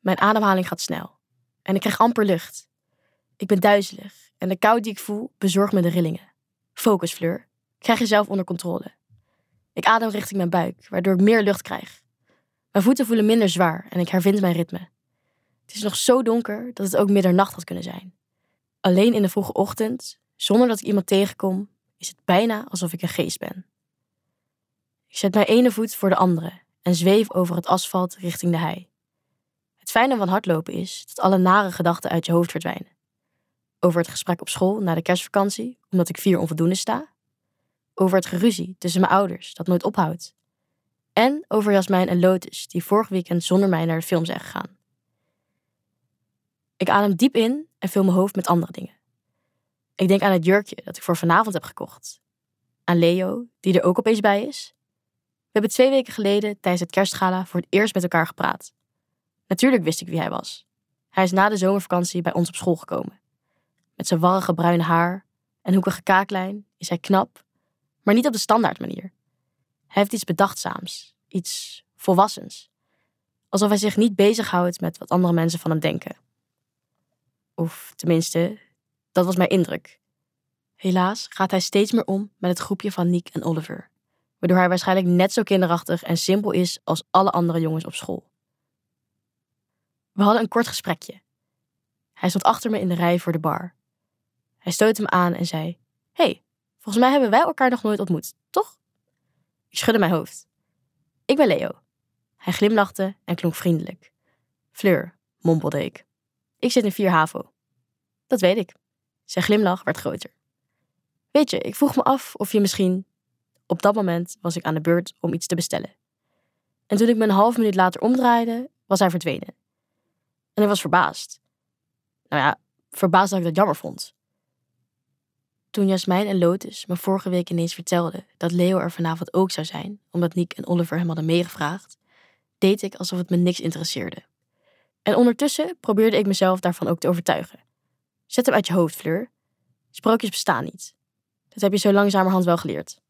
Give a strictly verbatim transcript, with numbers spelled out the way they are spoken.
Mijn ademhaling gaat snel. En ik krijg amper lucht. Ik ben duizelig. En de kou die ik voel, bezorgt me de rillingen. Focus, Fleur. Krijg jezelf onder controle. Ik adem richting mijn buik, waardoor ik meer lucht krijg. Mijn voeten voelen minder zwaar en ik hervind mijn ritme. Het is nog zo donker dat het ook middernacht had kunnen zijn. Alleen in de vroege ochtend, zonder dat ik iemand tegenkom, is het bijna alsof ik een geest ben. Ik zet mijn ene voet voor de andere en zweef over het asfalt richting de hei. Het fijne van hardlopen is dat alle nare gedachten uit je hoofd verdwijnen. Over het gesprek op school na de kerstvakantie, omdat ik vier onvoldoende sta. Over het geruzie tussen mijn ouders, dat nooit ophoudt. En over Jasmijn en Lotus, die vorig weekend zonder mij naar de film zijn gegaan. Ik adem diep in en vul mijn hoofd met andere dingen. Ik denk aan het jurkje dat ik voor vanavond heb gekocht. Aan Leo, die er ook opeens bij is. We hebben twee weken geleden tijdens het kerstgala voor het eerst met elkaar gepraat. Natuurlijk wist ik wie hij was. Hij is na de zomervakantie bij ons op school gekomen. Met zijn warrige bruine haar en hoekige kaaklijn is hij knap, maar niet op de standaard manier. Hij heeft iets bedachtzaams, iets volwassens. Alsof hij zich niet bezighoudt met wat andere mensen van hem denken. Of tenminste, dat was mijn indruk. Helaas gaat hij steeds meer om met het groepje van Nick en Oliver, waardoor hij waarschijnlijk net zo kinderachtig en simpel is als alle andere jongens op school. We hadden een kort gesprekje. Hij stond achter me in de rij voor de bar. Hij stootte me aan en zei: hey, volgens mij hebben wij elkaar nog nooit ontmoet, toch? Ik schudde mijn hoofd. Ik ben Leo. Hij glimlachte en klonk vriendelijk. Fleur, mompelde ik. Ik zit in vier HAVO. Dat weet ik. Zijn glimlach werd groter. Weet je, ik vroeg me af of je misschien... Op dat moment was ik aan de beurt om iets te bestellen. En toen ik me een half minuut later omdraaide, was hij verdwenen. En ik was verbaasd. Nou ja, verbaasd dat ik dat jammer vond. Toen Jasmijn en Lotus me vorige week ineens vertelden dat Leo er vanavond ook zou zijn, omdat Nick en Oliver hem hadden meegevraagd, deed ik alsof het me niks interesseerde. En ondertussen probeerde ik mezelf daarvan ook te overtuigen. Zet hem uit je hoofd, Fleur. Sprookjes bestaan niet. Dat heb je zo langzamerhand wel geleerd.